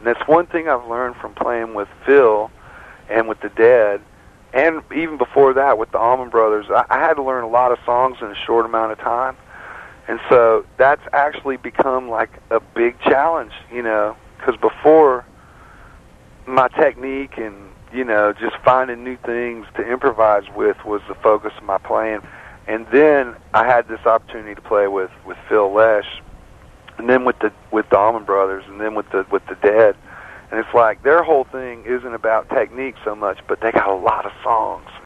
And that's one thing I've learned from playing with Phil and with the Dead, and even before that with the Allman Brothers. I had to learn a lot of songs in a short amount of time. And so that's actually become like a big challenge, you know, because before, my technique and, you know, just finding new things to improvise with was the focus of my playing. And then I had this opportunity to play with Phil Lesh, and then with the Allman Brothers, and then with the Dead. And it's like their whole thing isn't about technique so much, but they got a lot of songs,